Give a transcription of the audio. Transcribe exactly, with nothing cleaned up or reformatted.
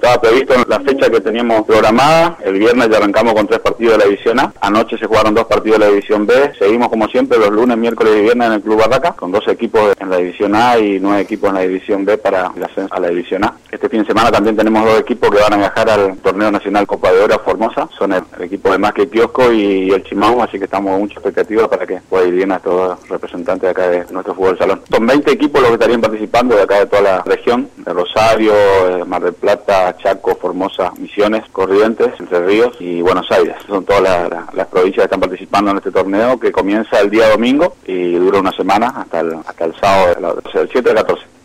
estaba previsto en la fecha que teníamos programada. El viernes ya arrancamos con tres partidos de la División A. Anoche se jugaron dos partidos de la División B. Seguimos como siempre los lunes, miércoles y viernes en el Club Barraca, con dos equipos en la División A y nueve equipos en la División B para el ascenso a la División A. Este fin de semana también tenemos dos equipos que van a viajar al Torneo Nacional Copa de Oro a Formosa. Son el, el equipo de Más que Kiosco y el Chimau, así que estamos con mucha expectativa para que pueda ir bien a estos dos representantes de acá de nuestro fútbol salón. Son veinte equipos los que estarían participando de acá de toda la región, de Rosario, Mar del Plata, Chaco, Formosa, Misiones, Corrientes, Entre Ríos y Buenos Aires. Son todas las, las, las provincias que están participando en este torneo, que comienza el día domingo y dura una semana hasta el, hasta el sábado, del siete al catorce.